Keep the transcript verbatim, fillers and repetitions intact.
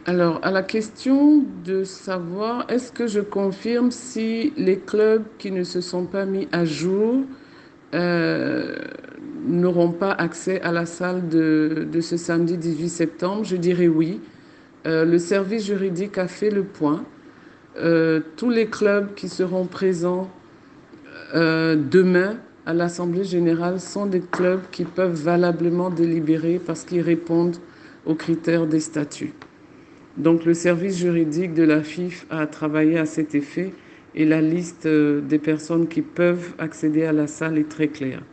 Alors, à la question de savoir, est-ce que je confirme si les clubs qui ne se sont pas mis à jour euh, n'auront pas accès à la salle de, de ce samedi dix-huit septembre, je dirais oui. Euh, le service juridique a fait le point. Euh, tous les clubs qui seront présents euh, demain à l'Assemblée générale sont des clubs qui peuvent valablement délibérer parce qu'ils répondent aux critères des statuts. Donc le service juridique de la F I F a travaillé à cet effet et la liste euh, des personnes qui peuvent accéder à la salle est très claire.